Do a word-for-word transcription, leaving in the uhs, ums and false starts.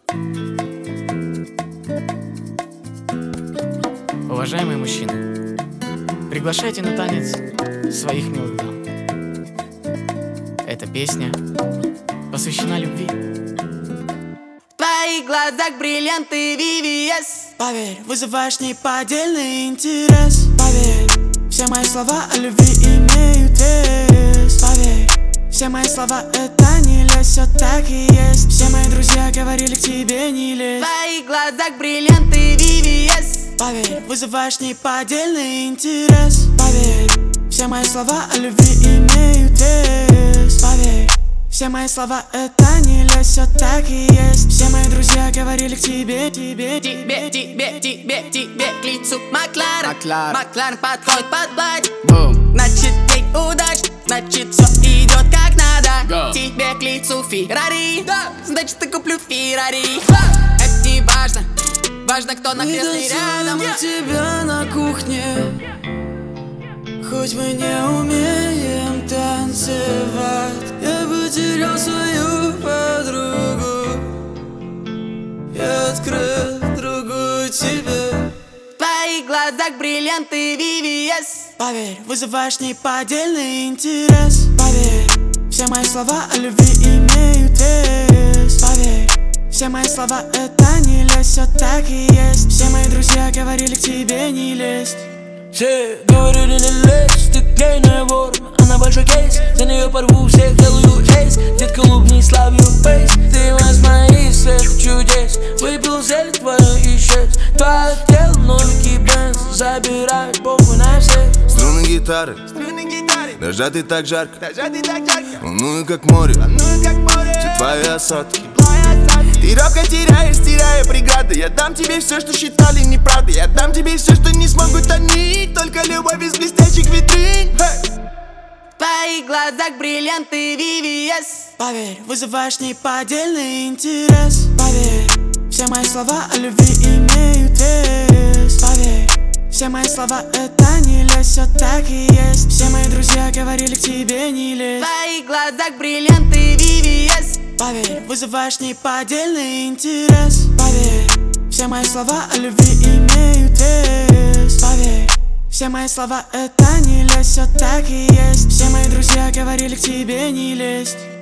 Уважаемые мужчины, приглашайте на танец своих милых дам. Эта песня посвящена любви. В твоих глазах бриллианты ви ви эс. Поверь, вызываешь неподдельный интерес. Поверь, все мои слова о любви имеют вес. Поверь, все мои слова это не лезь, все так и есть. Все мои друзья говорили к тебе не лезь. В твоих глазах бриллианты ви ви эс. Поверь, вызываешь неподдельный интерес. Поверь, все мои слова о любви имеют вес. Поверь, все мои слова это не лезь, все так и есть. Все мои друзья говорили к тебе, тебе, Тебе, тебе, тебе, тебе к лицу Макларен. Макларен. Макларен подходит под платье. Бум. Значит, день удачный, значит, все идет как надо. Go. Тебе к лицу Феррари, да. Значит, я куплю Феррари. Это не важно, важно, кто на не кресле рядом. танцую тебя на кухне, хоть мы не умеем танцевать. Я потерял свою подругу и открыл другую тебе. В твоих глазах бриллианты ви ви эс. Поверь, вызываешь неподдельный интерес. Поверь, все мои слова о любви имеют вес. Поверь, все мои слова это не лезь, все так и есть. Все мои друзья говорили к тебе не лезть. Все говорили не лезь, ты гейная вор, она большой кейс. За нее порву всех, делаю рейс. Детка, улыбнись, love your face. Ты из моих сверх чудес. Выпил зелень твою и исчез. Твое тело, новенький бенз. Забирает похуй на всех. Струны гитары, нажаты так жарко, волную как море, все твои осадки. Ты робко теряешь, теряя преграды. Я дам тебе все, что считали неправдой. Я дам тебе все, что не смогут они. Только любовь из блестящих витрин. Hey! В твоих глазах бриллианты ви ви эс. Поверь, вызываешь неподдельный интерес. Поверь, все мои слова о любви имеют вес. Поверь, все мои слова это не лезь, все так и есть. Все мои друзья говорили к тебе не В лезь. твоих глазах бриллианты ви ви эс. Поверь, вызываешь неподдельный интерес. Поверь, все мои слова о любви имеют вес. Поверь, все мои слова это не лезь, все так и есть. Все мои друзья говорили к тебе не лезть.